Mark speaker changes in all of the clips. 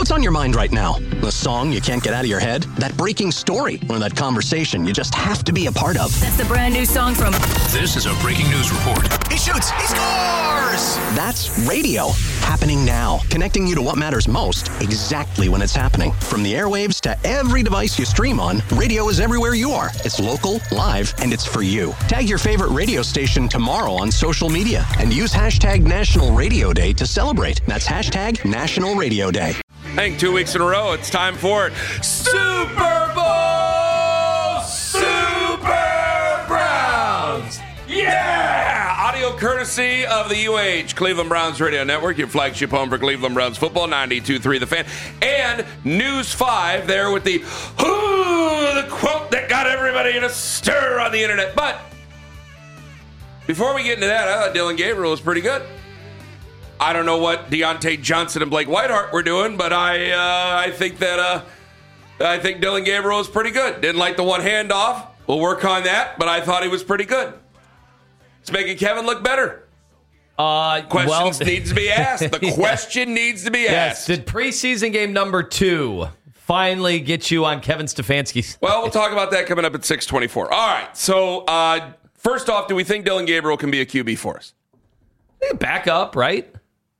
Speaker 1: What's on your mind right now? The song you can't get out of your head? That breaking story? Or that conversation you just have to be a part of?
Speaker 2: That's the brand new song from...
Speaker 3: This is a breaking news report.
Speaker 1: He shoots! He scores! That's radio. Happening now. Connecting you to what matters most, exactly when it's happening. From the airwaves to every device you stream on, radio is everywhere you are. It's local, live, and it's for you. Tag your favorite radio station tomorrow on social media and use hashtag National Radio Day to celebrate. That's hashtag National Radio Day.
Speaker 4: I think 2 weeks in a row, it's time for it. Super Bowl Super Browns! Yeah! Audio courtesy of the UH Cleveland Browns Radio Network, your flagship home for Cleveland Browns football, 92.3 The Fan. And News 5 there with the quote that got everybody in a stir on the internet. But before we get into that, I thought Dillon Gabriel was pretty good. I don't know what Deontay Johnson and Blake Whiteheart were doing, but I think Dillon Gabriel was pretty good. Didn't like the one handoff. We'll work on that, but I thought he was pretty good. It's making Kevin look better. Questions needs to be asked. The question needs to be asked.
Speaker 5: Did preseason game number 2 finally get you on Kevin Stefanski's?
Speaker 4: Well, we'll talk about that coming up at 6:24. All right. So first off, do we think Dillon Gabriel can be a QB for us?
Speaker 5: Back up, right?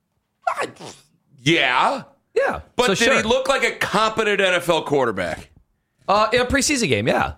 Speaker 4: Yeah.
Speaker 5: Yeah.
Speaker 4: But
Speaker 5: so
Speaker 4: did he look like a competent NFL quarterback?
Speaker 5: In a preseason game, yeah.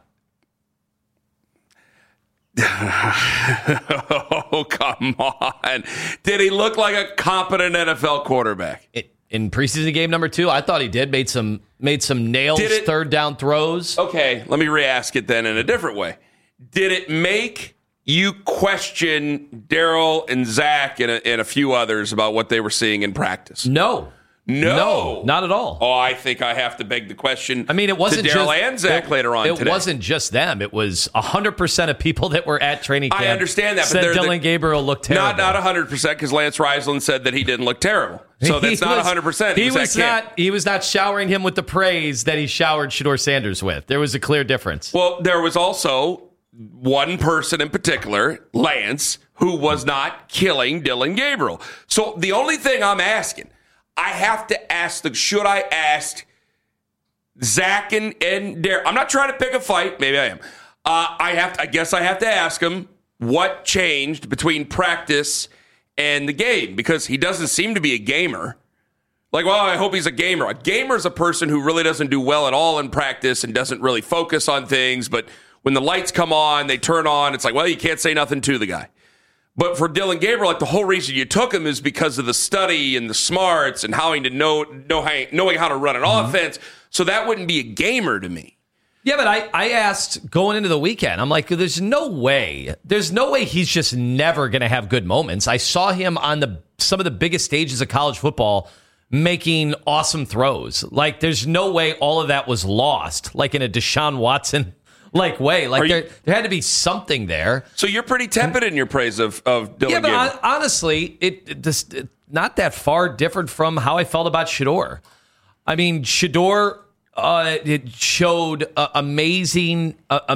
Speaker 4: Oh, come on. Did he look like a competent NFL quarterback?
Speaker 5: In preseason game number 2, I thought he did. Made some nails, third down throws.
Speaker 4: Okay, let me re-ask it then in a different way. Did it make you question Daryl and Zach and a few others about what they were seeing in practice?
Speaker 5: No, not at all.
Speaker 4: Oh, I think I have to beg the question.
Speaker 5: I mean, it wasn't
Speaker 4: to Daryl and Zach later on today.
Speaker 5: It wasn't just them. It was 100% of people that were at training camp.
Speaker 4: I understand that,
Speaker 5: but Dillon Gabriel looked terrible.
Speaker 4: Not 100% because Lance Reisland said that he didn't look terrible. So that's not 100%.
Speaker 5: He was not showering him with the praise that he showered Shedeur Sanders with. There was a clear difference.
Speaker 4: Well, there was also one person in particular, Lance, who was not killing Dillon Gabriel. So the only thing I'm asking, I have to ask should I ask Zach and Darryl? I'm not trying to pick a fight. Maybe I am. I guess I have to ask him what changed between practice and the game, because he doesn't seem to be a gamer. Like, well, I hope he's a gamer. A gamer is a person who really doesn't do well at all in practice and doesn't really focus on things, but when the lights come on, they turn on. It's like, well, you can't say nothing to the guy. But for Dillon Gabriel, like the whole reason you took him is because of the study and the smarts and knowing how to run an offense. So that wouldn't be a gamer to me.
Speaker 5: Yeah, but I asked going into the weekend, I'm like, there's no way he's just never going to have good moments. I saw him on some of the biggest stages of college football making awesome throws. Like, there's no way all of that was lost, like in a Deshaun Watson way. Like there had to be something there.
Speaker 4: So you're pretty tepid in your praise of Dillon Gabriel.
Speaker 5: Yeah, but honestly, it not that far different from how I felt about Shedeur. I mean, Shedeur it showed amazing,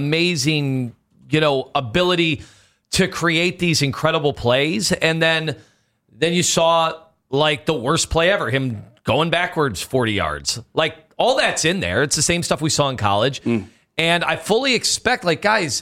Speaker 5: ability to create these incredible plays, and then you saw like the worst play ever, him going backwards 40 yards. Like, all that's in there. It's the same stuff we saw in college. And I fully expect, like, guys,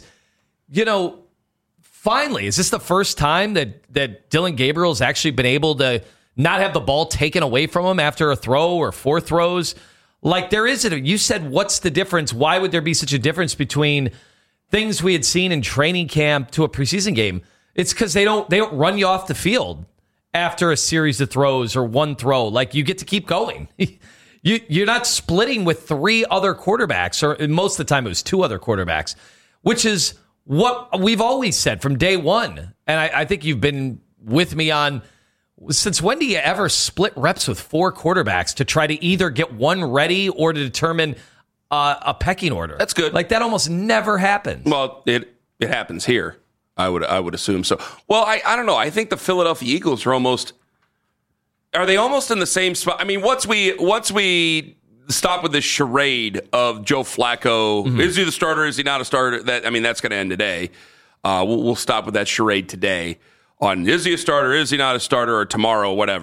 Speaker 5: finally, is this the first time that Dillon Gabriel has actually been able to not have the ball taken away from him after a throw or 4 throws? Like, there isn't. You said, what's the difference? Why would there be such a difference between things we had seen in training camp to a preseason game? It's because they don't run you off the field after a series of throws or one throw. Like, you get to keep going. You're not splitting with 3 other quarterbacks, or most of the time it was 2 other quarterbacks, which is what we've always said from day one. And I think you've been with me on, since when do you ever split reps with 4 quarterbacks to try to either get one ready or to determine a pecking order? That's good. Like, that almost never happens.
Speaker 4: Well, it happens here. I would assume so. Well, I don't know. I think the Philadelphia Eagles are they almost in the same spot? I mean, once we stop with this charade of Joe Flacco, is he the starter? Is he not a starter? That's going to end today. We'll stop with that charade today on is he a starter? Is he not a starter? Or tomorrow, whatever.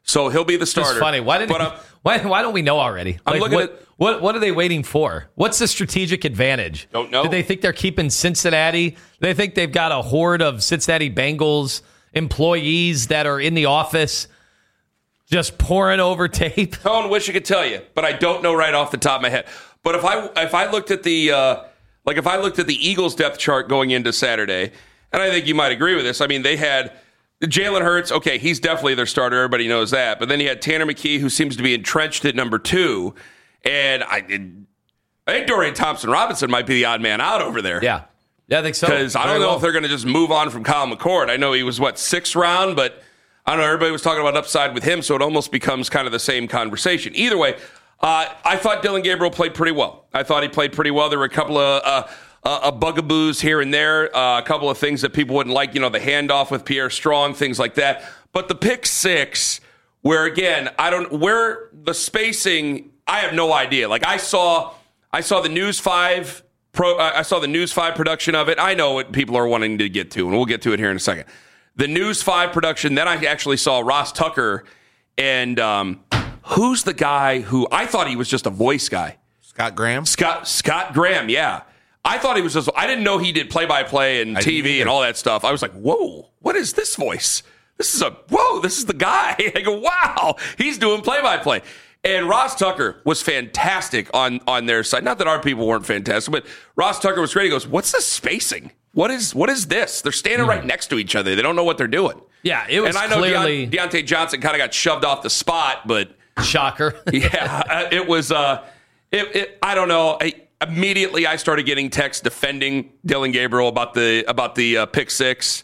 Speaker 4: So he'll be the starter.
Speaker 5: It's funny. Why don't we know already?
Speaker 4: I'm looking at
Speaker 5: what are they waiting for? What's the strategic advantage?
Speaker 4: Don't know.
Speaker 5: Do they think they're keeping Cincinnati? Do they think they've got a horde of Cincinnati Bengals employees that are in the office just pouring over tape?
Speaker 4: Tone, wish I could tell you, but I don't know right off the top of my head. But if I looked at the Eagles depth chart going into Saturday, and I think you might agree with this. I mean, they had Jalen Hurts. Okay, he's definitely their starter. Everybody knows that. But then you had Tanner McKee, who seems to be entrenched at number 2. And I think Dorian Thompson-Robinson might be the odd man out over there.
Speaker 5: Yeah, I think so.
Speaker 4: Because I don't know if they're going to just move on from Kyle McCord. I know he was, 6th round, but I don't know. Everybody was talking about upside with him, so it almost becomes kind of the same conversation. Either way, I thought Dillon Gabriel played pretty well. I thought he played pretty well. There were a couple of bugaboos here and there, a couple of things that people wouldn't like, the handoff with Pierre Strong, things like that. But the pick 6, where again, where the spacing, I have no idea. Like I saw the News 5 I saw the News 5 production of it. I know what people are wanting to get to, and we'll get to it here in a second. The News 5 production. Then I actually saw Ross Tucker, and who's the guy who I thought he was just a voice guy?
Speaker 2: Scott Graham.
Speaker 4: Scott Graham. Yeah. I thought he was just. I didn't know he did play-by-play and TV and all that stuff. I was like, whoa, what is this voice? This is the guy. I go, wow, he's doing play-by-play. And Ross Tucker was fantastic on their side. Not that our people weren't fantastic, but Ross Tucker was great. He goes, what's the spacing? What is this? They're standing right next to each other. They don't know what they're doing.
Speaker 5: Yeah, it was.
Speaker 4: And I know
Speaker 5: clearly
Speaker 4: Deontay Johnson kind of got shoved off the spot, but
Speaker 5: shocker.
Speaker 4: Yeah, it was. I don't know. Immediately, I started getting texts defending Dillon Gabriel about the pick 6.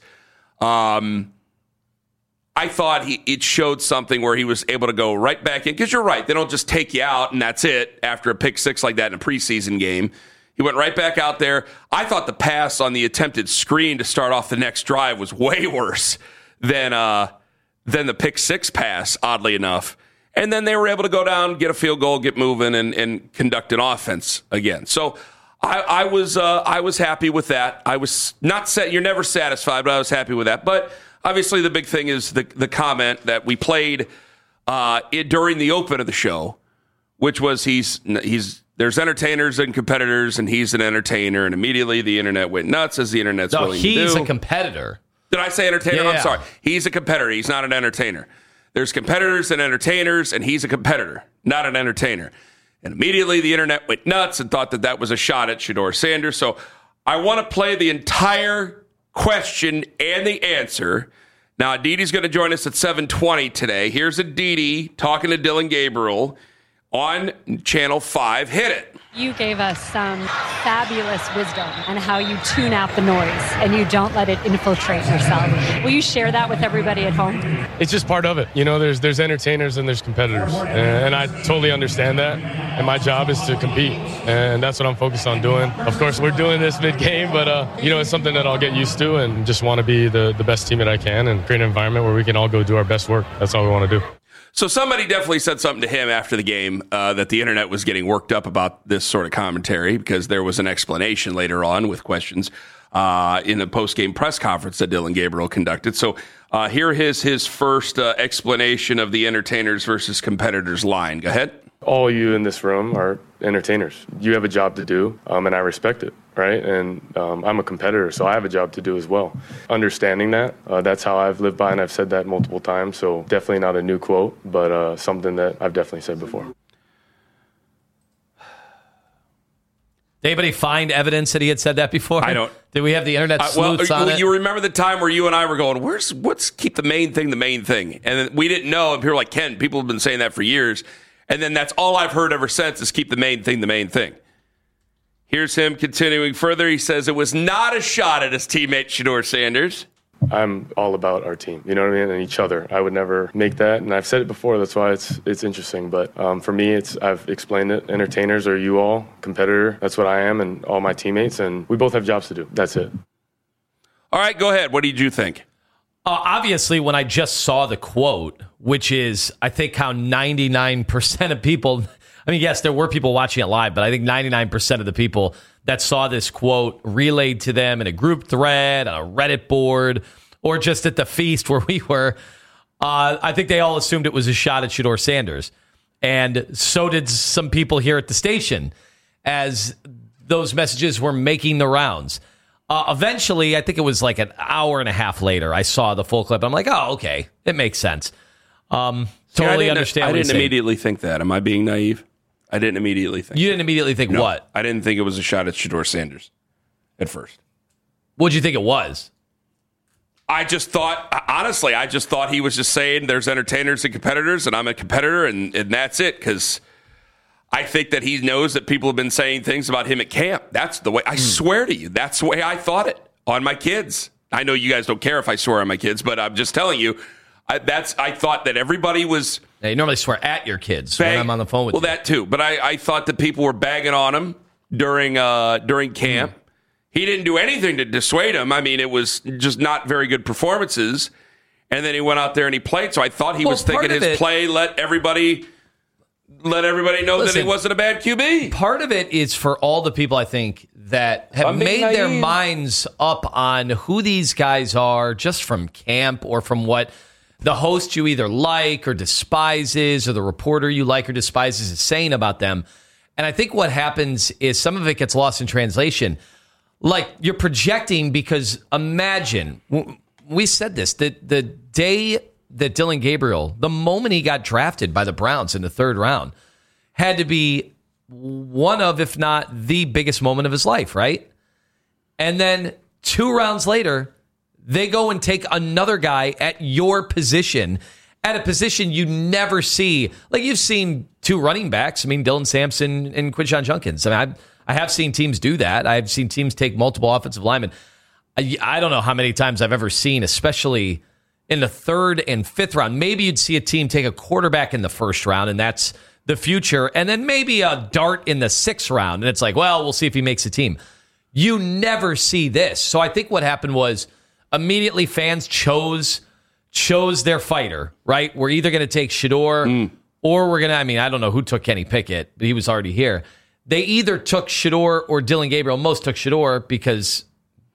Speaker 4: I thought it showed something where he was able to go right back in. Because you're right, they don't just take you out and that's it after a pick 6 like that in a preseason game. He went right back out there. I thought the pass on the attempted screen to start off the next drive was way worse than the pick 6 pass, oddly enough. And then they were able to go down, get a field goal, get moving, and conduct an offense again. So I was happy with that. I was not set. You're never satisfied, but I was happy with that. But obviously, the big thing is the comment that we played during the open of the show, which was there's entertainers and competitors, and he's an entertainer. And immediately the internet went nuts, as the internet's willing to do.
Speaker 5: He's a competitor.
Speaker 4: Did I say entertainer?
Speaker 5: Yeah.
Speaker 4: I'm sorry. He's a competitor. He's not an entertainer. There's competitors and entertainers, and he's a competitor, not an entertainer. And immediately the internet went nuts and thought that was a shot at Shedeur Sanders. So I want to play the entire question and the answer. Now, Aditi's going to join us at 7:20 today. Here's Aditi talking to Dillon Gabriel on Channel 5. Hit it.
Speaker 6: You gave us some fabulous wisdom on how you tune out the noise and you don't let it infiltrate yourself. Will you share that with everybody at home?
Speaker 7: It's just part of it. There's entertainers and there's competitors. And I totally understand that. And my job is to compete. And that's what I'm focused on doing. Of course, we're doing this mid-game, but, it's something that I'll get used to and just want to be the best teammate I can and create an environment where we can all go do our best work. That's all we want to do.
Speaker 4: So somebody definitely said something to him after the game that the internet was getting worked up about this sort of commentary, because there was an explanation later on with questions in the post-game press conference that Dillon Gabriel conducted. So here is his first explanation of the entertainers versus competitors line. Go ahead.
Speaker 7: All you in this room are entertainers. You have a job to do, and I respect it, right? And I'm a competitor, so I have a job to do as well. Understanding that, that's how I've lived by, and I've said that multiple times, so definitely not a new quote, but something that I've definitely said before.
Speaker 5: Did anybody find evidence that he had said that before?
Speaker 4: I don't.
Speaker 5: Did we have the internet sleuths on it?
Speaker 4: You remember the time where you and I were going, what's keep the main thing the main thing? And then we didn't know, and people were like, Ken, people have been saying that for years. And then that's all I've heard ever since is keep the main thing the main thing. Here's him continuing further. He says it was not a shot at his teammate Shedeur Sanders.
Speaker 7: I'm all about our team, you know what I mean, and each other. I would never make that, and I've said it before. That's why it's interesting. But for me, I've explained it. Entertainers are you all, competitor. That's what I am, and all my teammates, and we both have jobs to do. That's it.
Speaker 4: All right, go ahead. What did you think?
Speaker 5: Obviously, when I just saw the quote, which is, I think, how 99% of people, I mean, yes, there were people watching it live, but I think 99% of the people that saw this quote relayed to them in a group thread, on a Reddit board, or just at the feast where we were, I think they all assumed it was a shot at Shedeur Sanders. And so did some people here at the station as those messages were making the rounds. Eventually, I think it was like an hour and a half later, I saw the full clip. I'm like, oh, okay. It makes sense. Totally understand what
Speaker 4: I
Speaker 5: you're
Speaker 4: didn't
Speaker 5: saying.
Speaker 4: immediately think that. Am I being naive? I didn't immediately think
Speaker 5: You didn't immediately think
Speaker 4: No,
Speaker 5: what?
Speaker 4: I didn't think it was a shot at Shedeur Sanders at first.
Speaker 5: What'd you think it was?
Speaker 4: I just thought he was just saying there's entertainers and competitors, and I'm a competitor, and that's it. Because I think that he knows that people have been saying things about him at camp. That's the way, I swear to you, that's the way I thought it on my kids. I know you guys don't care if I swear on my kids, but I'm just telling you, I thought that everybody was...
Speaker 5: Now, you normally swear at your kids when I'm on the phone with you.
Speaker 4: Well, that too. But I thought that people were bagging on him during camp. He didn't do anything to dissuade him. I mean, it was just not very good performances. And then he went out there and he played. So I thought he was thinking his play let everybody know that he wasn't a bad QB.
Speaker 5: Part of it is for all the people, I think, that have made their minds up on who these guys are just from camp or from what the host you either like or despises or the reporter you like or despises is saying about them. And I think what happens is some of it gets lost in translation. Like, you're projecting because imagine, we said this, the day that Dillon Gabriel, the moment he got drafted by the Browns in the third round, had to be one of, if not the biggest moment of his life, right? And then 2 rounds later, they go and take another guy at your position, at a position you never see. Like, you've seen 2 running backs. I mean, Dylan Sampson and Quinshon Judkins. I mean, I have seen teams do that. I've seen teams take multiple offensive linemen. I don't know how many times I've ever seen, especially in the 3rd and 5th round. Maybe you'd see a team take a quarterback in the 1st round, and that's the future. And then maybe a dart in the 6th round. And it's like, well, we'll see if he makes a team. You never see this. So I think what happened was immediately fans chose their fighter, right? We're either going to take Shedeur or we're going to, I don't know who took Kenny Pickett, but he was already here. They either took Shedeur or Dillon Gabriel. Most took Shedeur because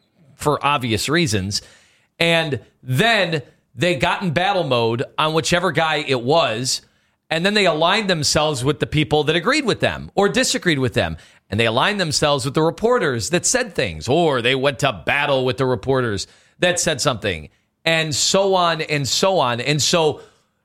Speaker 5: for obvious reasons. And then they got in battle mode on whichever guy it was. And then they aligned themselves with the people that agreed with them or disagreed with them. And they aligned themselves with the reporters that said things, or they went to battle with the reporters that said something, and so on and so on. And so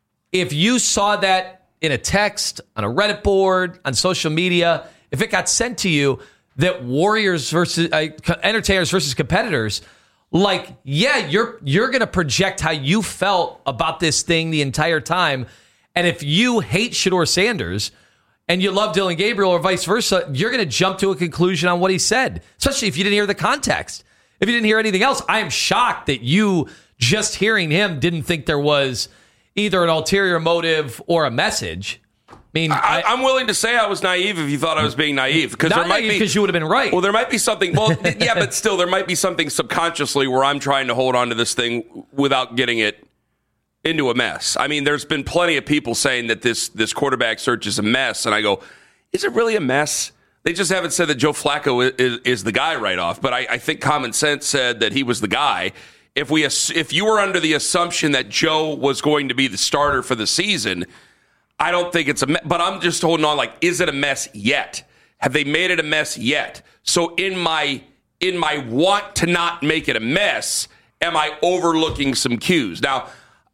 Speaker 5: if you saw that in a text, on a Reddit board, on social media, if it got sent to you that warriors versus entertainers versus competitors, like, yeah, you're going to project how you felt about this thing the entire time. And if you hate Shedeur Sanders and you love Dillon Gabriel or vice versa, you're going to jump to a conclusion on what he said, especially if you didn't hear the context. If you didn't hear anything else, I am shocked that you, just hearing him, didn't think there was either an ulterior motive or a message. I mean,
Speaker 4: I'm willing to say I was naive if you thought I was being naive. Because there might be,
Speaker 5: because you would have been right.
Speaker 4: Well, there might be something. Well, yeah, but still, there might be something subconsciously where I'm trying to hold on to this thing without getting it into a mess. I mean, there's been plenty of people saying that this quarterback search is a mess, and I go, is it really a mess? They just haven't said that Joe Flacco is the guy right off, but I think common sense said that he was the guy. If you were under the assumption that Joe was going to be the starter for the season, I don't think it's a mess. But I'm just holding on, like, is it a mess yet? Have they made it a mess yet? So in my want to not make it a mess, am I overlooking some cues? Now,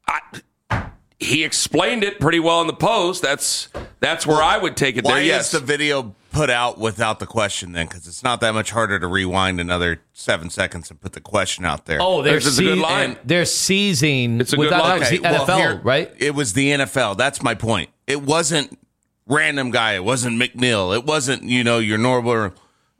Speaker 4: he explained it pretty well in the post. That's where I would take it there.
Speaker 2: Why
Speaker 4: Yes.
Speaker 2: is the video put out without the question then? Because it's not that much harder to rewind another 7 seconds and put the question out there.
Speaker 5: Oh,
Speaker 4: It's a good line.
Speaker 5: They're seizing.
Speaker 4: It's a good line.
Speaker 5: It's the NFL, right?
Speaker 2: It was the NFL. That's my point. It wasn't random guy. It wasn't McNeil. It wasn't, your normal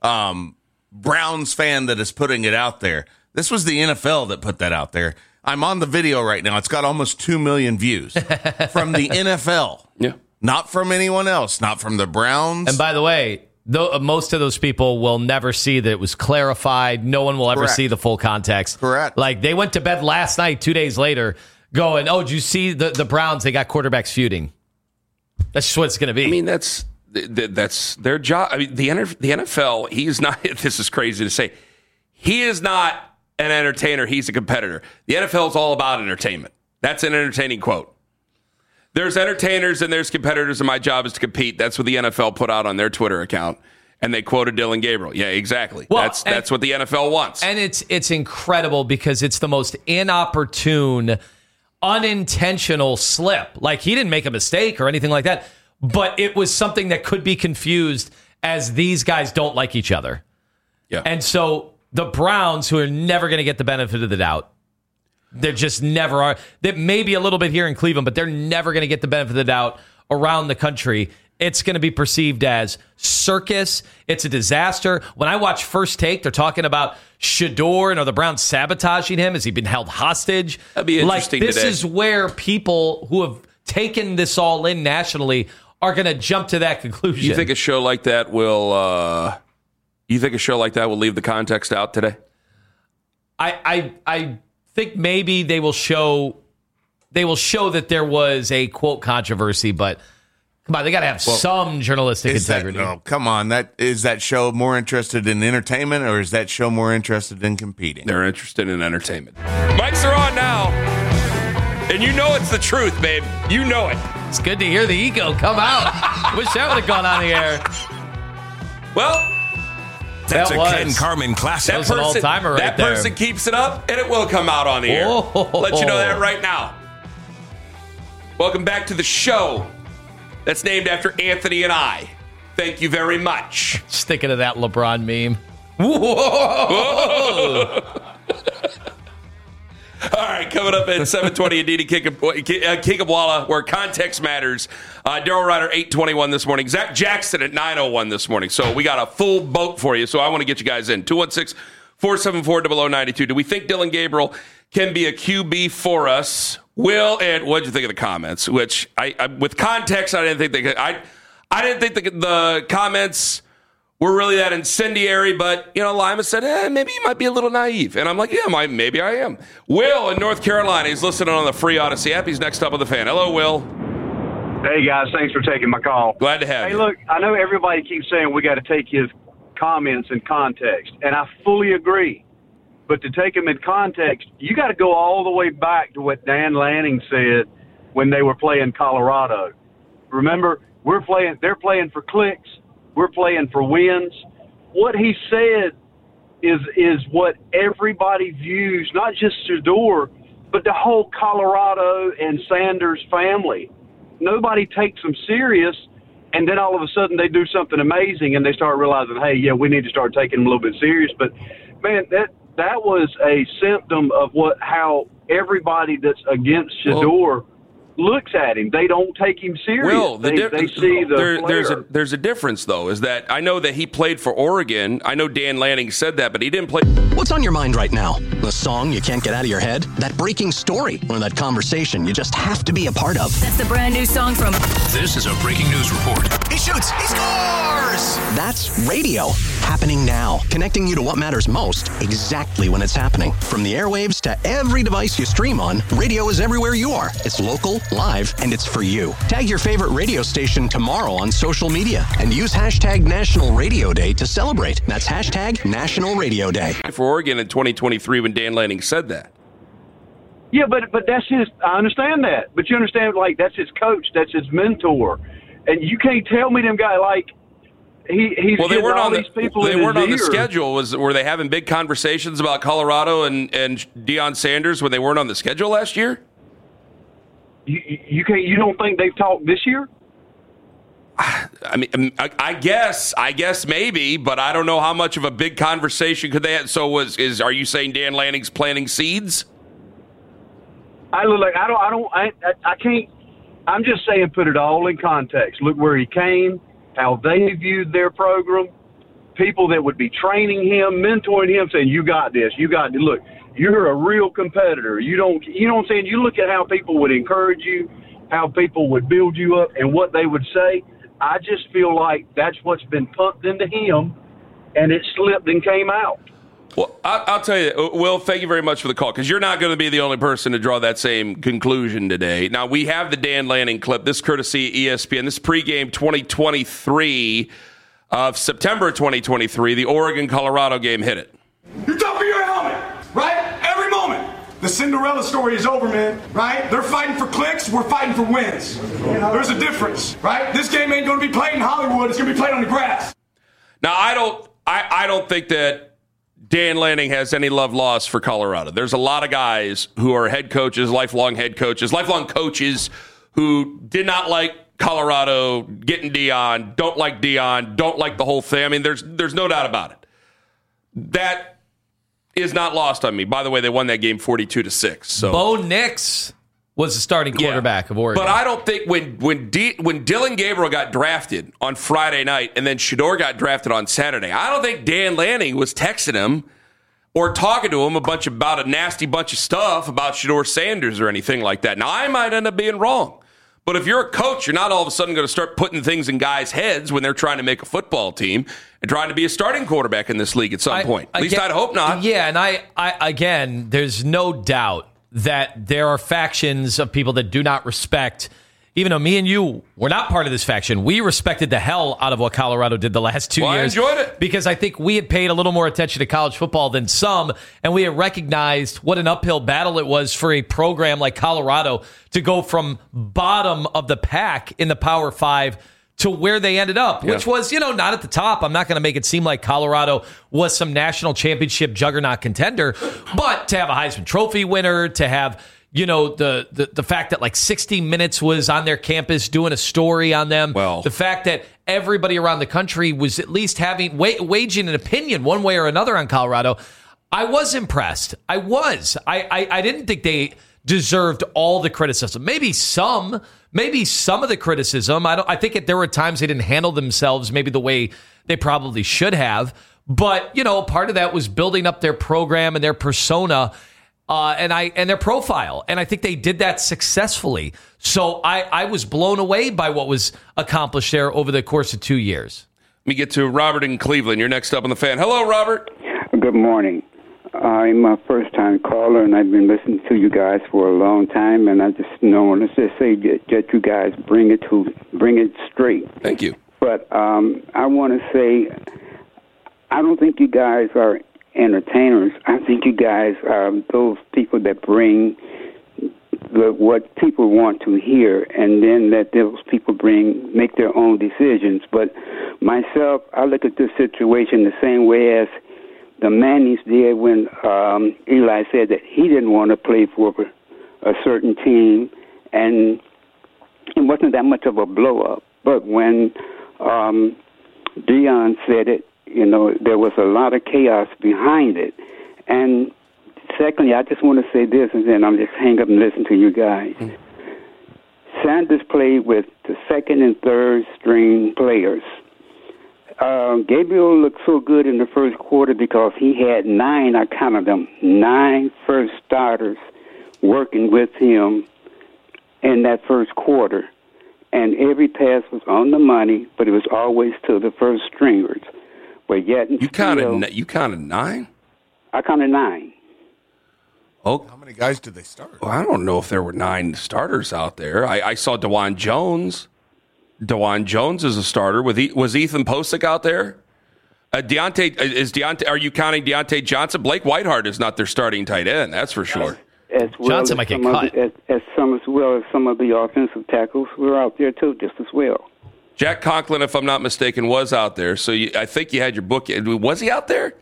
Speaker 2: Browns fan that is putting it out there. This was the NFL that put that out there. I'm on the video right now. It's got almost 2 million views from the NFL.
Speaker 4: Yeah.
Speaker 2: Not from anyone else. Not from the Browns.
Speaker 5: And by the way, most of those people will never see that it was clarified. No one will ever
Speaker 2: Correct.
Speaker 5: see the full context.
Speaker 2: Correct.
Speaker 5: Like, they went to bed last night, 2 days later, going, oh, did you see the Browns? They got quarterbacks feuding. That's just what it's going to be.
Speaker 4: I mean, that's their job. I mean, the NFL, he's not, this is crazy to say, he is not an entertainer. He's a competitor. The NFL is all about entertainment. That's an entertaining quote. There's entertainers and there's competitors, and my job is to compete. That's what the NFL put out on their Twitter account. And they quoted Dillon Gabriel. Yeah, exactly. Well, that's what the NFL wants.
Speaker 5: And it's incredible because it's the most inopportune, unintentional slip. Like, he didn't make a mistake or anything like that, but it was something that could be confused as these guys don't like each other.
Speaker 4: Yeah.
Speaker 5: And so the Browns, who are never going to get the benefit of the doubt, they just never are. They may be a little bit here in Cleveland, but they're never going to get the benefit of the doubt around the country. It's going to be perceived as circus. It's a disaster. When I watch First Take, they're talking about Shedeur and are the Browns sabotaging him? Has he been held hostage?
Speaker 4: That'd be interesting.
Speaker 5: This
Speaker 4: today
Speaker 5: is where people who have taken this all in nationally are going to jump to that conclusion.
Speaker 4: You think a show like that will? You think a show like that will leave the context out today?
Speaker 5: I think maybe they will show that there was a quote controversy, but. Come on, they got to have some journalistic integrity.
Speaker 2: No, come on. Is that show more interested in entertainment, or is that show more interested in competing?
Speaker 4: They're interested in entertainment. Mics are on now. And you know it's the truth, babe. You know it.
Speaker 5: It's good to hear the ego come out. Wish that would have gone on the air.
Speaker 4: Well,
Speaker 3: that's
Speaker 5: that
Speaker 3: a Ken Carman classic.
Speaker 5: That was an all-timer right there.
Speaker 4: That person keeps it up, and it will come out on the air. Let you know that right now. Welcome back to the show. That's named after Anthony and I. Thank you very much.
Speaker 5: Sticking to that LeBron meme.
Speaker 4: Whoa. All right, coming up at 7:20, Aditi Kinkhabwala, where context matters. Daryl Ryder, 8:21 this morning. Zach Jackson at 9:01 this morning. So we got a full boat for you, so I want to get you guys in. 216-474-0092. Do we think Dillon Gabriel can be a QB for us? Will, and what did you think of the comments? Which, I with context, I didn't think the comments were really that incendiary. But Lima said, maybe you might be a little naive, and I'm like, yeah, maybe I am. Will in North Carolina, he's listening on the free Odyssey app. He's next up on the Fan. Hello, Will.
Speaker 8: Hey guys, thanks for taking my call.
Speaker 4: Glad to have you.
Speaker 8: Hey, look, I know everybody keeps saying we got to take his comments in context, and I fully agree. But to take them in context, you got to go all the way back to what Dan Lanning said when they were playing Colorado. Remember, they're playing for clicks. We're playing for wins. What he said is what everybody views, not just Shedeur, but the whole Colorado and Sanders family. Nobody takes them serious, and then all of a sudden they do something amazing, and they start realizing, hey, yeah, we need to start taking them a little bit serious. But, man, that was a symptom of how everybody that's against Shedeur looks at him. They don't take him serious.
Speaker 4: Will,
Speaker 8: they see the
Speaker 4: there's a difference, though, is that I know that he played for Oregon. I know Dan Lanning said that, but he didn't play.
Speaker 1: What's on your mind right now? The song you can't get out of your head? That breaking story? Or that conversation you just have to be a part of?
Speaker 9: That's the brand new song from...
Speaker 3: This is a breaking news report.
Speaker 1: He shoots! He scores! That's radio. Happening now. Connecting you to what matters most, exactly when it's happening. From the airwaves to every device you stream on, radio is everywhere you are. It's local, live, and it's for you. Tag your favorite radio station tomorrow on social media and use hashtag National Radio Day to celebrate. That's hashtag National Radio Day.
Speaker 4: For Oregon in 2023 when Dan Lanning said that.
Speaker 8: Yeah, but that's I understand that. But you understand, that's his coach, that's his mentor. And you can't tell me them guys, he's
Speaker 4: well, they weren't
Speaker 8: all
Speaker 4: on
Speaker 8: these people
Speaker 4: They
Speaker 8: in
Speaker 4: weren't
Speaker 8: his
Speaker 4: on the
Speaker 8: ear.
Speaker 4: schedule. Were they having big conversations about Colorado and Deion Sanders when they weren't on the schedule last year?
Speaker 8: You can't. You don't think they've talked this year?
Speaker 4: I mean, I guess maybe, but I don't know how much of a big conversation could they have. So are you saying Dan Lanning's planting seeds?
Speaker 8: I can't. I'm just saying, put it all in context. Look where he came, how they viewed their program, people that would be training him, mentoring him, saying, "You got this. You got this. Look, you're a real competitor." You know what I'm saying? You look at how people would encourage you, how people would build you up, and what they would say. I just feel like that's what's been pumped into him, and it slipped and came out.
Speaker 4: Well, I'll tell you, Will, thank you very much for the call, because you're not going to be the only person to draw that same conclusion today. Now, we have the Dan Lanning clip. This courtesy ESPN. This pregame 2023 of September 2023, the Oregon-Colorado game hit it.
Speaker 10: You're top of your helmet, right? Every moment. The
Speaker 9: The Cinderella story is over, man, right? They're fighting for clicks, we're fighting for wins. There's a difference, right? This game ain't going to be played in Hollywood, it's going to be played on the grass.
Speaker 4: Now, I don't think that Dan Lanning has any love lost for Colorado. There's a lot of guys who are head coaches, lifelong coaches who did not like Colorado getting Deion, don't like Deion, don't like the whole thing. I mean, there's no doubt about it. That is not lost on me. By the way, they won that game 42-6. So
Speaker 5: Bo Nix was the starting quarterback of Oregon.
Speaker 4: But I don't think when Dillon Gabriel got drafted on Friday night and then Shedeur got drafted on Saturday, I don't think Dan Lanning was texting him or talking to him about a nasty bunch of stuff about Shedeur Sanders or anything like that. Now, I might end up being wrong. But if you're a coach, you're not all of a sudden going to start putting things in guys' heads when they're trying to make a football team and trying to be a starting quarterback in this league at some point. At least I'd hope not.
Speaker 5: Yeah, and I again, there's no doubt that there are factions of people that do not respect, even though me and you were not part of this faction, we respected the hell out of what Colorado did the last 2 years.
Speaker 4: I enjoyed it.
Speaker 5: Because I think we had paid a little more attention to college football than some, and we had recognized what an uphill battle it was for a program like Colorado to go from bottom of the pack in the Power 5 to where they ended up, which was, not at the top. I'm not going to make it seem like Colorado was some national championship juggernaut contender, but to have a Heisman Trophy winner, to have, the fact that like 60 Minutes was on their campus doing a story on them, the fact that everybody around the country was at least waging an opinion one way or another on Colorado, I was impressed. I didn't think they deserved all the criticism. Maybe some of the criticism. I think there were times they didn't handle themselves maybe the way they probably should have. But, part of that was building up their program and their persona and their profile. And I think they did that successfully. So I was blown away by what was accomplished there over the course of 2 years.
Speaker 4: Let me get to Robert in Cleveland. You're next up on the Fan. Hello, Robert.
Speaker 10: Good morning. I'm a first-time caller, and I've been listening to you guys for a long time, and I just want to say that you guys bring it straight.
Speaker 4: Thank you.
Speaker 10: But I want to say, I don't think you guys are entertainers. I think you guys are those people that bring what people want to hear, and then let those people make their own decisions. But myself, I look at this situation the same way as the Mannings did when Eli said that he didn't want to play for a certain team, and it wasn't that much of a blow-up. But when Deion said it, there was a lot of chaos behind it. And secondly, I just want to say this, and then I'm just hang up and listen to you guys. Sanders played with the second and third string players. Gabriel looked so good in the first quarter because he had 9, I counted them, 9 first starters working with him in that first quarter. And every pass was on the money, but it was always to the first stringers. But yet,
Speaker 4: you counted 9?
Speaker 10: I counted 9.
Speaker 4: Oh,
Speaker 11: how many guys did they start?
Speaker 4: Well, I don't know if there were 9 starters out there. I saw DeJuan Jones. DeJuan Jones is a starter. Was Ethan Posick out there? Are you counting Deontay Johnson? Blake Whiteheart is not their starting tight end. That's for sure.
Speaker 10: As well
Speaker 5: Johnson might get cut.
Speaker 10: As well as some of the offensive tackles were out there too, just as well.
Speaker 4: Jack Conklin, if I'm not mistaken, was out there. So I think you had your book. Was he out there?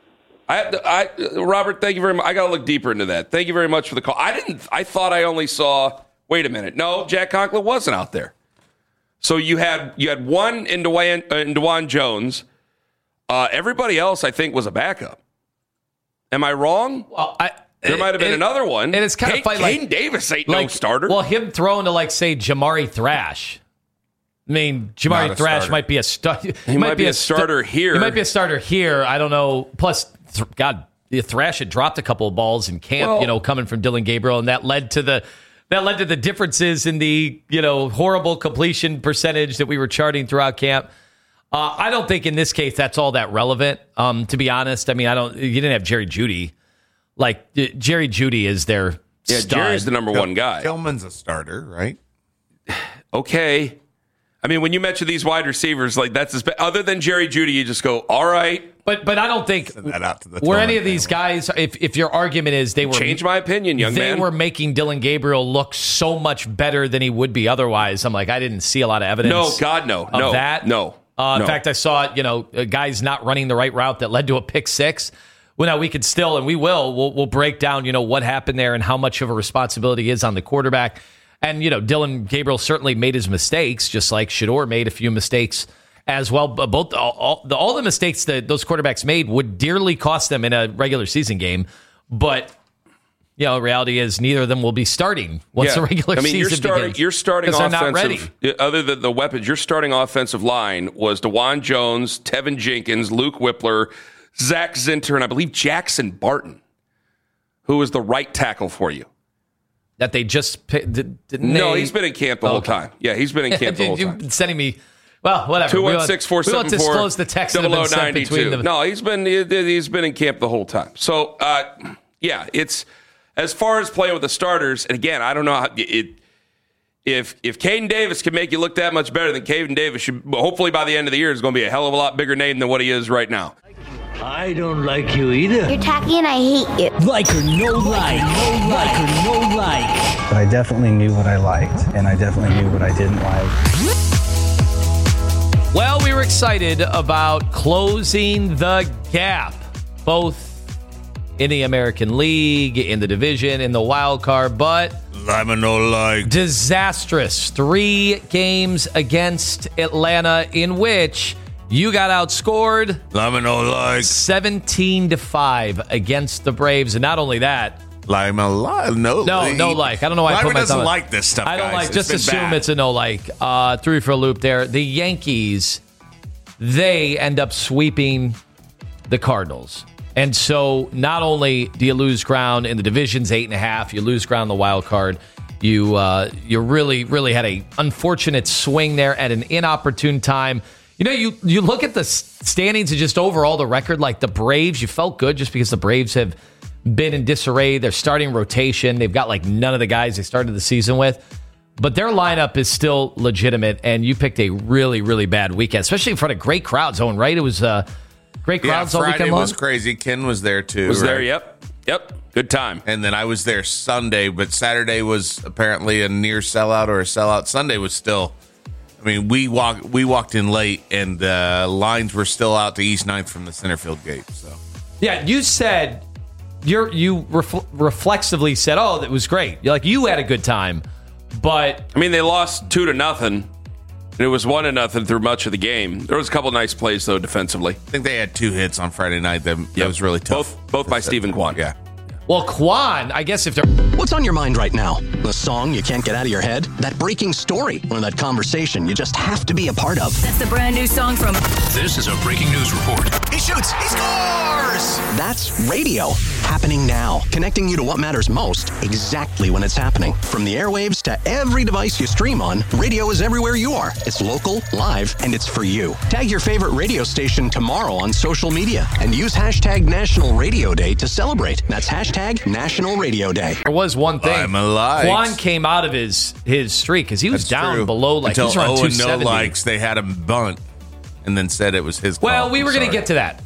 Speaker 4: Robert, thank you very much. I got to look deeper into that. Thank you very much for the call. I thought I only saw. Wait a minute. No, Jack Conklin wasn't out there. So you had one in DeJuan Jones. Everybody else, I think, was a backup. Am I wrong?
Speaker 5: Well,
Speaker 4: there might have been another one.
Speaker 5: And it's kind of funny.
Speaker 4: Caden Davis ain't no starter.
Speaker 5: Well, him throwing to, say, Jamari Thrash. I mean, Jamari Thrash might be a starter.
Speaker 4: He might be a starter here.
Speaker 5: He might be a starter here. I don't know. Plus, Thrash had dropped a couple of balls in camp, coming from Dillon Gabriel, and that led to the differences in the horrible completion percentage that we were charting throughout camp. I don't think in this case that's all that relevant. To be honest, I mean, you didn't have Jerry Jeudy. Jerry Jeudy is their stud.
Speaker 4: Jerry's the number one guy.
Speaker 11: Tillman's a starter, right?
Speaker 4: Okay. I mean, when you mention these wide receivers, that's other than Jerry Jeudy, you just go, all right.
Speaker 5: But I don't think
Speaker 2: that out to the
Speaker 5: were any of these guys, if your argument is they were...
Speaker 4: Change my opinion, young man.
Speaker 5: They were making Dillon Gabriel look so much better than he would be otherwise. I'm like, I didn't see a lot of evidence.
Speaker 4: No, God, no.
Speaker 5: Of that.
Speaker 4: No.
Speaker 5: In fact, I saw, guys not running the right route that led to a pick six. Well, now we could still, and we'll break down, what happened there and how much of a responsibility is on the quarterback. And, Dillon Gabriel certainly made his mistakes, just like Shedeur made a few mistakes as well. But both all the mistakes that those quarterbacks made would dearly cost them in a regular season game. But, reality is neither of them will be starting once the regular season begins.
Speaker 4: You're starting offensive.
Speaker 5: They're not ready.
Speaker 4: Other than the weapons, your starting offensive line was DeJuan Jones, Tevin Jenkins, Luke Whippler, Zach Zinter, and I believe Jackson Barton, who was the right tackle for you.
Speaker 5: That they just didn't.
Speaker 4: No, he's been in camp the whole time. Yeah, he's been in camp the whole time.
Speaker 5: You're sending me. Well, whatever.
Speaker 4: 216-474-0092.
Speaker 5: We won't disclose the text that have been sent between them.
Speaker 4: No, he's been in camp the whole time. So, it's as far as playing with the starters. And again, I don't know how if Caden Davis can make you look that much better than Caden Davis, hopefully by the end of the year is going to be a hell of a lot bigger name than what he is right now.
Speaker 12: I don't like you either.
Speaker 13: You're tacky and I hate you.
Speaker 12: Like or no like. Like or no like.
Speaker 14: But I definitely knew what I liked, and I definitely knew what I didn't like.
Speaker 5: Well, we were excited about closing the gap, both in the American League, in the division, in the wild card, but disastrous 3 games against Atlanta in which you got outscored 17-5 against the Braves. And not only that,
Speaker 2: no like. I don't know why
Speaker 5: I put my
Speaker 2: doesn't like this stuff,
Speaker 5: I don't
Speaker 2: guys.
Speaker 5: like. Just assume it's a no like. Threw you for a loop there. The Yankees, they end up sweeping the Cardinals. And so not only do you lose ground in the division's 8.5, you lose ground in the wild card. You really, really had a unfortunate swing there at an inopportune time. You look at the standings and just overall the record, like the Braves, you felt good just because the Braves have been in disarray. They're starting rotation. They've got none of the guys they started the season with. But their lineup is still legitimate, and you picked a really, really bad weekend, especially in front of great crowds, Owen, right? It was great crowds all weekend long.
Speaker 2: Friday was crazy. Ken was there, too.
Speaker 4: There, yep. Good time.
Speaker 2: And then I was there Sunday, but Saturday was apparently a near sellout or a sellout. Sunday was still... we walked in late, and the lines were still out to East 9th from the center field gate. So,
Speaker 5: yeah, you said you reflexively said, "Oh, that was great." You had a good time, but
Speaker 4: they lost 2-0, and it was 1-0 through much of the game. There was a couple nice plays though defensively.
Speaker 2: I think they had 2 hits on Friday night. That was really tough.
Speaker 4: Both by Stephen Kwan.
Speaker 2: Yeah.
Speaker 5: Well, Kwan, I guess if they're...
Speaker 1: What's on your mind right now? The song you can't get out of your head? That breaking story? Or that conversation you just have to be a part of?
Speaker 15: That's the brand new song from...
Speaker 3: This is a breaking news report.
Speaker 1: He shoots! He scores! That's radio. Happening now. Connecting you to what matters most, exactly when it's happening. From the airwaves to every device you stream on, radio is everywhere you are. It's local, live, and it's for you. Tag your favorite radio station tomorrow on social media and use hashtag National Radio Day to celebrate. That's hashtag National Radio Day.
Speaker 5: There was one thing.
Speaker 2: I'm alive.
Speaker 5: Kwan came out of his streak because he was down below
Speaker 2: until
Speaker 5: he's around 270.
Speaker 2: No likes. They had him bunt and then said it was his call.
Speaker 5: Well, we were going to get to that.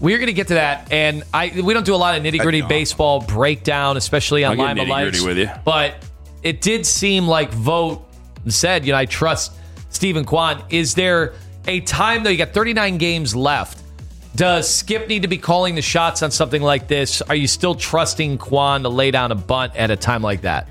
Speaker 5: And we don't do a lot of nitty-gritty baseball breakdown, especially on Lima Lights.
Speaker 4: With you.
Speaker 5: But it did seem like Vogt said, I trust Stephen Kwan. Is there a time, though, you got 39 games left, does Skip need to be calling the shots on something like this? Are you still trusting Kwan to lay down a bunt at a time like that?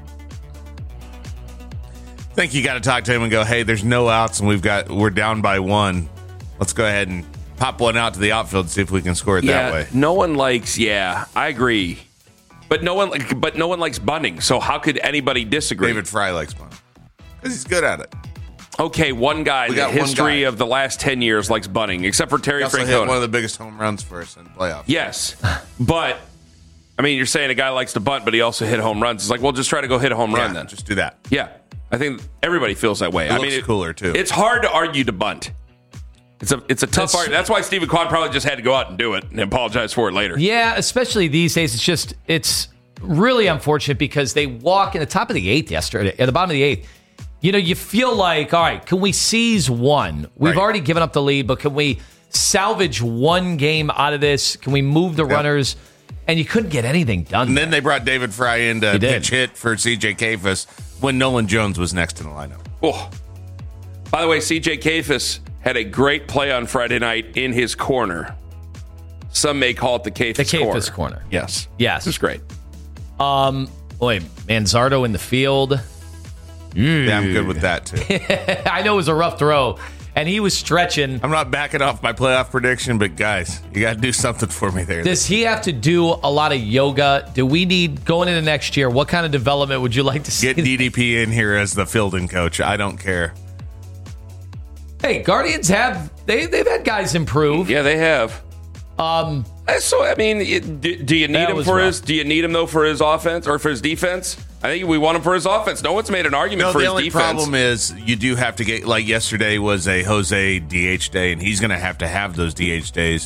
Speaker 2: I think you got to talk to him and go, hey, there's no outs and we're down by 1. Let's go ahead and pop one out to the outfield and see if we can score it that way.
Speaker 4: No one likes, I agree. But no one likes bunting, so how could anybody disagree?
Speaker 2: David Fry likes bunting because he's good at it.
Speaker 4: Okay, one guy in the history of the last 10 years likes bunting, except for Terry Francona.
Speaker 2: Hit one of the biggest home runs for us in playoffs.
Speaker 4: Yes, but you're saying a guy likes to bunt, but he also hit home runs. It's like, well, just try to go hit a home run then.
Speaker 2: Just do that.
Speaker 4: Yeah, I think everybody feels that way.
Speaker 2: It looks cooler too.
Speaker 4: It's hard to argue to bunt. It's a tough argument. That's why Stephen Kwan probably just had to go out and do it and apologize for it later.
Speaker 5: Yeah, especially these days. It's really unfortunate because they walk in the top of the 8th yesterday, at the bottom of the 8th. You feel like, all right, can we seize one? We've already given up the lead, but can we salvage one game out of this? Can we move the runners? And you couldn't get anything done.
Speaker 2: And then they brought David Fry in to pitch hit for C.J. Kayfus when Nolan Jones was next in the lineup.
Speaker 4: Oh. By the way, C.J. Kayfus had a great play on Friday night in his corner. Some may call it the Kayfus
Speaker 5: corner.
Speaker 4: Yes.
Speaker 5: Yes.
Speaker 4: It was great.
Speaker 5: Boy, Manzardo in the field.
Speaker 2: Yeah, I'm good with that, too.
Speaker 5: I know it was a rough throw, and he was stretching.
Speaker 2: I'm not backing off my playoff prediction, but guys, you got to do something for me there.
Speaker 5: Does he have to do a lot of yoga? Do we need, going into next year, what kind of development would you like to see?
Speaker 2: Get DDP in here as the fielding coach. I don't care.
Speaker 5: Hey, Guardians they've had guys improve.
Speaker 4: Yeah, they have. So I mean, do you need him for his? Do you need him though for his offense or for his defense? I think we want him for his offense. No one's made an argument for his defense.
Speaker 2: The only problem is you do have to get, like yesterday was a Jose DH day, and he's going to have those DH days.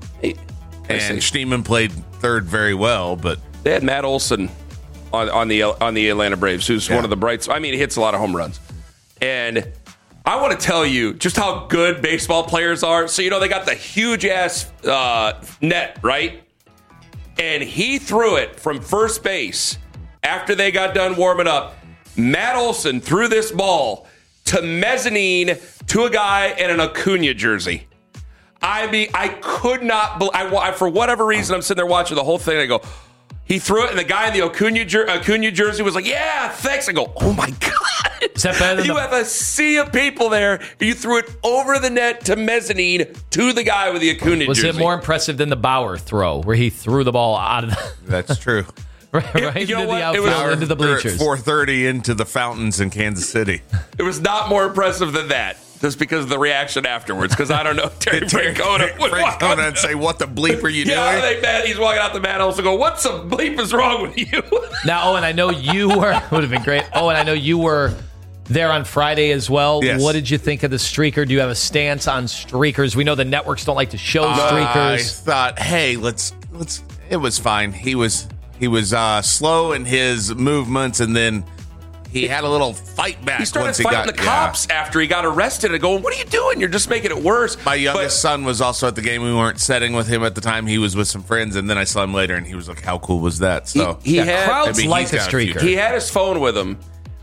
Speaker 2: And Steeman played third very well, but
Speaker 4: they had Matt Olson on the Atlanta Braves, who's one of the brights. I mean, he hits a lot of home runs, and I want to tell you just how good baseball players are. So, they got the huge-ass net, right? And he threw it from first base after they got done warming up. Matt Olson threw this ball to mezzanine to a guy in an Acuna jersey. I mean, I could not believe... for whatever reason, I'm sitting there watching the whole thing, and I go... He threw it, and the guy in the Acuna jersey was like, yeah, thanks. I go, oh, my God.
Speaker 5: Is that better than
Speaker 4: you have a sea of people there. You threw it over the net to mezzanine to the guy with the Acuna jersey.
Speaker 5: Was it more impressive than the Bauer throw, where he threw the ball out of the...
Speaker 2: That's true.
Speaker 5: right into the outfield, into the bleachers.
Speaker 2: 4:30 into the fountains in Kansas City.
Speaker 4: It was not more impressive than that. Just because of the reaction afterwards, because I don't know. Terry Francona would walk out
Speaker 2: and say, what the bleep are you doing?
Speaker 4: Yeah, he's walking out the mat and go, what the bleep is wrong with you?
Speaker 5: Now, Owen, I know you were, would have been great. Owen, I know you were there on Friday as well.
Speaker 2: Yes.
Speaker 5: What did you think of the streaker? Do you have a stance on streakers? We know the networks don't like to show streakers.
Speaker 2: I thought, hey, let's. It was fine. He was slow in his movements, and then he had a little fight back.
Speaker 4: He started fighting the cops after he got arrested and going, what are you doing? You're just making it worse.
Speaker 2: My youngest son was also at the game. We weren't setting with him at the time. He was with some friends, and then I saw him later, and he was like, how cool was that? So
Speaker 4: he had,
Speaker 5: crowds like a streaker.
Speaker 4: He had his phone with him.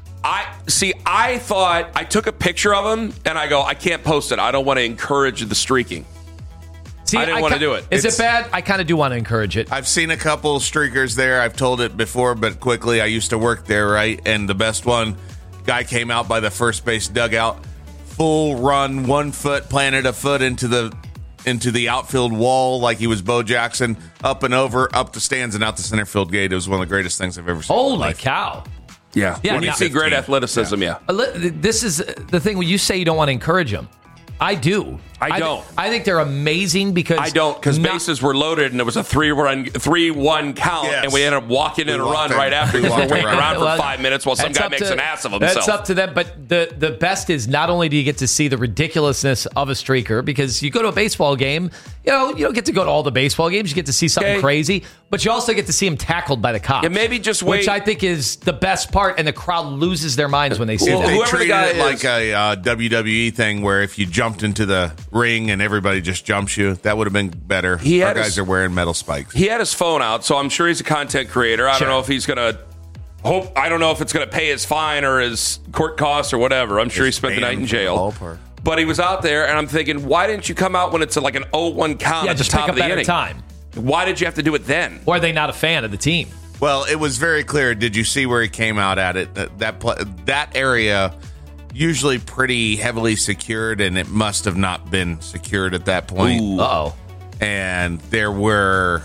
Speaker 4: I thought, I took a picture of him, and I go, I can't post it. I don't want to encourage the streaking.
Speaker 5: See,
Speaker 4: I didn't want to do it.
Speaker 5: Is it bad? I kind of do want to encourage it.
Speaker 2: I've seen a couple streakers there. I've told it before, but quickly, I used to work there, right? And the best one, guy came out by the first base dugout, full run, 1 foot, planted a foot into the outfield wall like he was Bo Jackson, up and over, up the stands and out the center field gate. It was one of the greatest things I've ever seen.
Speaker 5: Holy cow.
Speaker 4: Yeah. When you see great athleticism, yeah.
Speaker 5: This is the thing when you say you don't want to encourage them. I do.
Speaker 4: I don't.
Speaker 5: I think they're amazing because...
Speaker 4: I don't, because bases were loaded and it was a 3-1 count, and we ended up walking in a run right after because we're waiting around for 5 minutes while some guy makes an ass of himself.
Speaker 5: That's up to them, but the best is not only do you get to see the ridiculousness of a streaker, because you go to a baseball game, you don't get to go to all the baseball games, you get to see something crazy, but you also get to see him tackled by the cops.
Speaker 4: Yeah, maybe just wait.
Speaker 5: Which I think is the best part, and the crowd loses their minds when they see that.
Speaker 2: They treated it like a WWE thing where if you jumped into the ring and everybody just jumps you, that would have been better. Our guys are wearing metal spikes.
Speaker 4: He had his phone out, so I'm sure he's a content creator. I don't know if he's going to I don't know if it's going to pay his fine or his court costs or whatever. I'm sure he spent the night in jail. But he was out there, and I'm thinking, why didn't you come out when it's like an 0-1 count at the top of the inning? Time. Why did you have to do it then?
Speaker 5: Or are they not a fan of the team?
Speaker 2: Well, it was very clear. Did you see where he came out at it? That area usually pretty heavily secured, and it must have not been secured at that point.
Speaker 5: Uh-oh.
Speaker 2: And there were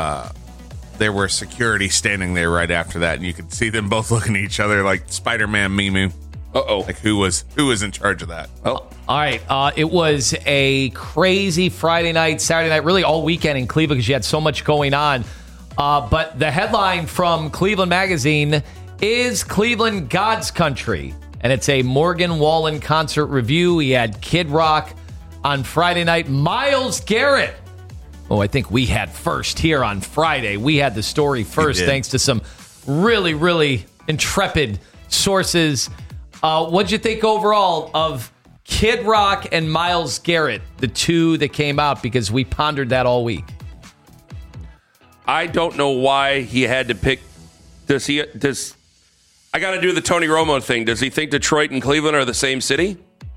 Speaker 2: security standing there right after that, and you could see them both looking at each other like Spider-Man Mimu.
Speaker 4: Uh-oh.
Speaker 2: Like who was in charge of that?
Speaker 4: Oh.
Speaker 5: All right. It was a crazy Friday night, Saturday night, really all weekend in Cleveland because you had so much going on. But the headline from Cleveland Magazine is Cleveland God's Country. And it's a Morgan Wallen concert review. He had Kid Rock on Friday night. Myles Garrett. Oh, I think we had first here on Friday. We had the story first thanks to some really, really intrepid sources. What'd you think overall of Kid Rock and Myles Garrett, the two that came out, because we pondered that all week.
Speaker 4: I don't know why he had to pick. I got to do the Tony Romo thing. Does he think Detroit and Cleveland are the same city?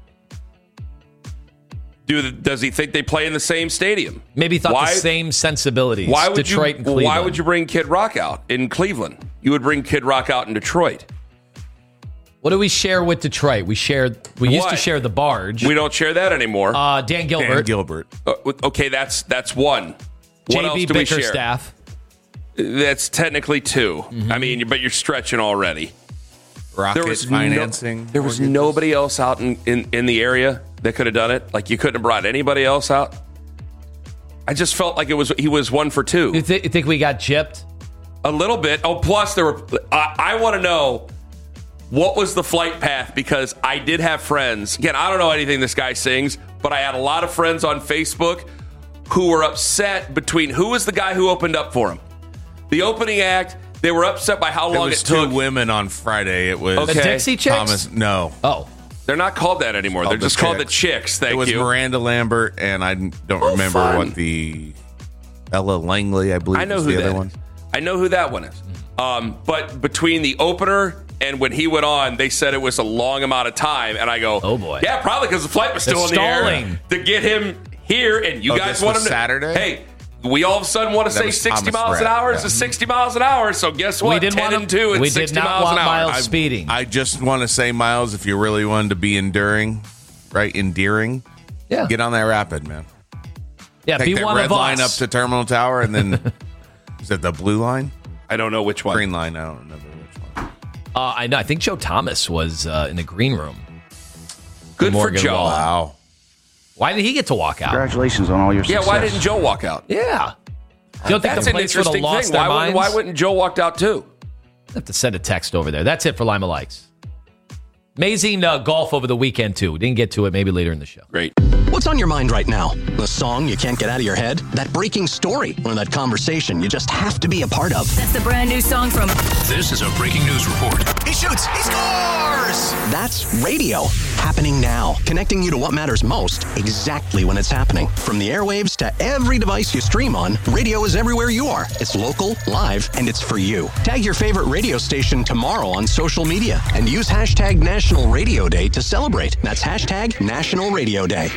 Speaker 4: Does he think they play in the same stadium?
Speaker 5: Maybe thought the same sensibilities. Detroit and Cleveland.
Speaker 4: Why would you bring Kid Rock out in Cleveland? You would bring Kid Rock out in Detroit.
Speaker 5: What do we share with Detroit? We used to share the barge.
Speaker 4: We don't share that anymore.
Speaker 5: Dan Gilbert.
Speaker 4: Okay, that's one. What else do we share?
Speaker 5: Bickerstaff.
Speaker 4: That's technically two. Mm-hmm. I mean, but you're stretching already.
Speaker 2: Rocket financing.
Speaker 4: There was nobody else out in the area that could have done it. Like, you couldn't have brought anybody else out. I just felt like he was 1 for 2.
Speaker 5: You think we got gypped?
Speaker 4: A little bit. Oh, plus there were. I want to know what was the flight path, because I did have friends. Again, I don't know anything this guy sings, but I had a lot of friends on Facebook who were upset between who was the guy who opened up for him. The opening act. They were upset by how long it took.
Speaker 2: 2 women on Friday. It was
Speaker 5: the Dixie Chicks?
Speaker 2: Thomas. No.
Speaker 5: Oh.
Speaker 4: They're not called that anymore. They're just called the Chicks. Thank you.
Speaker 2: It was Miranda Lambert, and I don't remember what the Ella Langley, I believe, was the other one.
Speaker 4: I know who that one is. But between the opener and when he went on, they said it was a long amount of time. And I go, oh boy, yeah, probably because the flight was still in the air to get him here. And you guys want him to
Speaker 2: Saturday.
Speaker 4: Hey, we all of a sudden want to say 60 miles an hour. It's 60 miles an hour. So guess what?
Speaker 5: We didn't
Speaker 4: 10 and 2 and 60 miles an hour.
Speaker 5: Miles speeding.
Speaker 2: I just want to say, Miles, if you really wanted to be endearing, get on that rapid, man.
Speaker 5: Yeah,
Speaker 2: take
Speaker 5: be
Speaker 2: that
Speaker 5: one
Speaker 2: red
Speaker 5: of us.
Speaker 2: line up to Terminal Tower, and then is it the blue line?
Speaker 4: I don't know which one.
Speaker 2: Green line. I don't remember which one.
Speaker 5: I know. I think Joe Thomas was in the green room.
Speaker 4: Good for Joe.
Speaker 2: Wow.
Speaker 5: Why did he get to walk out?
Speaker 10: Congratulations on all your success.
Speaker 4: Yeah, why didn't Joe walk out?
Speaker 5: Yeah. You don't think
Speaker 4: That's
Speaker 5: the
Speaker 4: an
Speaker 5: place would have
Speaker 4: interesting
Speaker 5: lost
Speaker 4: thing.
Speaker 5: their minds?
Speaker 4: Why wouldn't Joe walked out too?
Speaker 5: I have to send a text over there. That's it for Lima Likes. Amazing golf over the weekend, too. We didn't get to it. Maybe later in the show.
Speaker 4: Great.
Speaker 1: What's on your mind right now? The song you can't get out of your head? That breaking story? Or that conversation you just have to be a part of?
Speaker 13: That's the brand new song from...
Speaker 3: This is a breaking news report.
Speaker 1: He shoots! He scores! That's radio. Happening now. Connecting you to what matters most exactly when it's happening. From the airwaves to every device you stream on, radio is everywhere you are. It's local, live, and it's for you. Tag your favorite radio station tomorrow on social media and use hashtag National Radio Day to celebrate. That's hashtag National Radio Day.